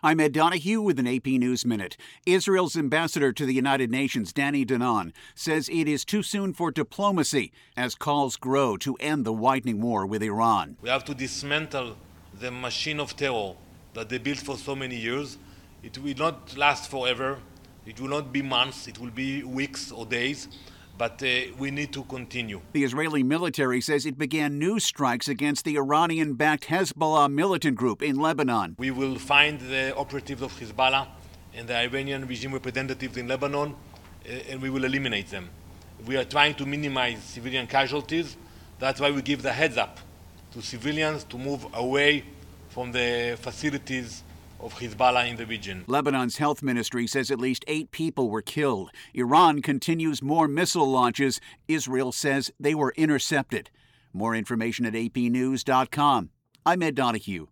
I'm Ed Donahue with an AP News Minute. Israel's ambassador to the United Nations, Danny Danon, says it is too soon for diplomacy as calls grow to end the widening war with Iran. We have to dismantle the machine of terror that they built for so many years. It will not last forever. It will not be months. It will be weeks or days. But we need to continue. The Israeli military says it began new strikes against the Iranian-backed Hezbollah militant group in Lebanon. We will find the operatives of Hezbollah and the Iranian regime representatives in Lebanon, and we will eliminate them. We are trying to minimize civilian casualties. That's why we give the heads up to civilians to move away from the facilities of Hezbollah in the region. Lebanon's health ministry says at least 8 people were killed. Iran continues more missile launches. Israel says they were intercepted. More information at apnews.com. I'm Ed Donahue.